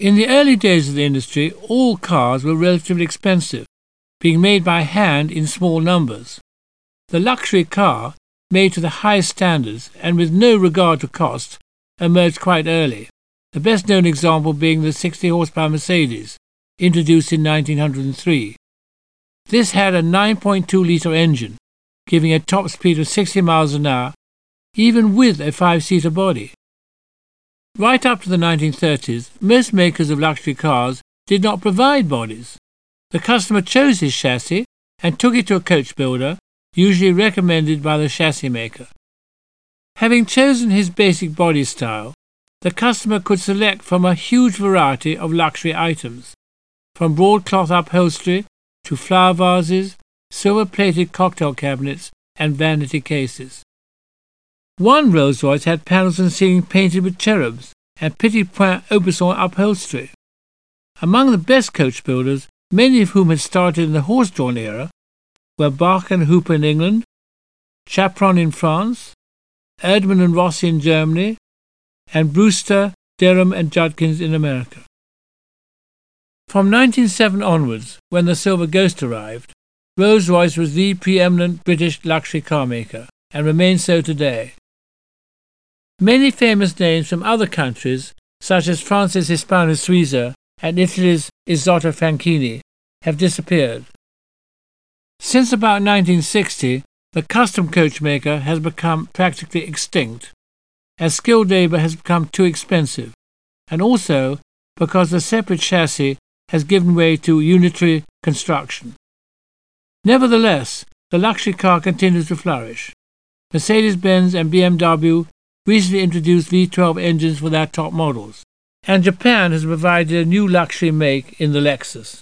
In the early days of the industry, all cars were relatively expensive, being made by hand in small numbers. The luxury car, made to the highest standards and with no regard to cost, emerged quite early, the best known example being the 60 horsepower Mercedes, introduced in 1903. This had a 9.2-litre engine, giving a top speed of 60 miles an hour, even with a 5-seater body. Right up to the 1930s, most makers of luxury cars did not provide bodies. The customer chose his chassis and took it to a coach builder, usually recommended by the chassis maker. Having chosen his basic body style, the customer could select from a huge variety of luxury items, from broadcloth upholstery to flower vases, silver-plated cocktail cabinets and vanity cases. One Rolls-Royce had panels and ceiling painted with cherubs and petit point Aubusson upholstery. Among the best coach builders, many of whom had started in the horse-drawn era, were Bach and Hooper in England, Chaperon in France, Erdmann and Rossi in Germany, and Brewster, Derham and Judkins in America. From 1907 onwards, when the Silver Ghost arrived, Rolls-Royce was the preeminent British luxury car maker, and remains so today. Many famous names from other countries, such as France's Hispano Suiza and Italy's Isotta Franchini, have disappeared. Since about 1960, the custom coach maker has become practically extinct, as skilled labour has become too expensive, and also because the separate chassis has given way to unitary construction. Nevertheless, the luxury car continues to flourish. Mercedes-Benz and BMW recently introduced V12 engines for their top models, and Japan has provided a new luxury make in the Lexus.